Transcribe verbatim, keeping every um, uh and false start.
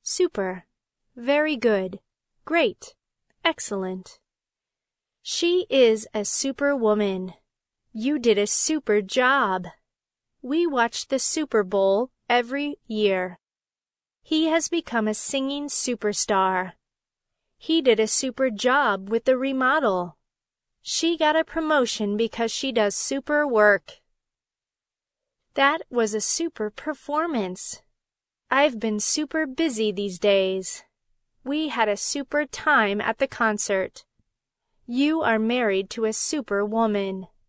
super, very good, great, excellent. She is a superwoman. You did a super job. We watch the Super Bowl every year. He has become a singing superstar. He did a super job with the remodel. She got a promotion because she does super work. That was a super performance. I've been super busy these days. We had a super time at the concert. You are married to a super woman.